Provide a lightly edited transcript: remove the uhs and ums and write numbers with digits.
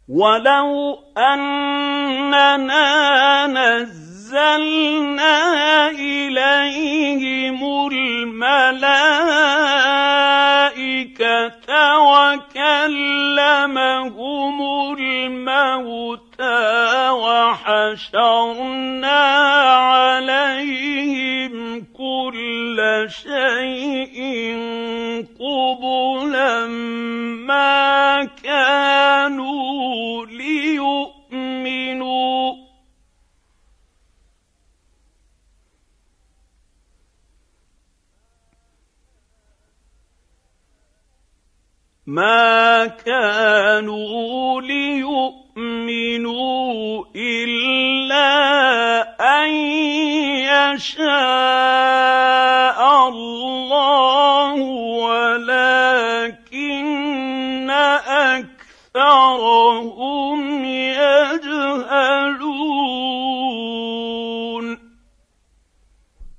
وَلَوْ أَنَّنَا نَزَّلْنَا إِلَيْهِمُ الْمَلَائِكَةَ وَكَلَّمَهُمُ الْمَوْتَىٰ وَحَشَرْنَا عَلَيْهِمْ كُلَّ شَيْءٍ قُبُلًا مَّا كَانُوا لِيُؤْمِنُوا إِلَّا أَن يَشَاءَ اللَّهُ وَلَٰكِنَّ أَكْثَرَهُمْ